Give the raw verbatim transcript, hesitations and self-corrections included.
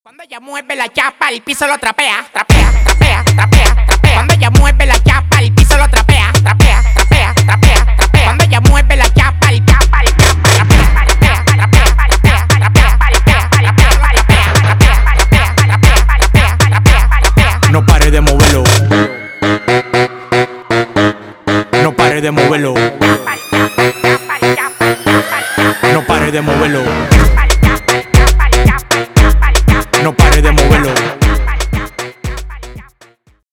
Cuando ella mueve la chapa, el piso lo trapea, trapea, trapea, trapea, trapea. Cuando ella mueve la chapa, el piso lo trapea, trapea, trapea, trapea, trapea. Cuando ella mueve la chapa, el chapa, el chapa, trapea, trapea, trapea, trapea, trapea, trapea, trapea, trapea, trapea, trapea. No pare de moverlo. No pare de moverlo. No pare de moverlo.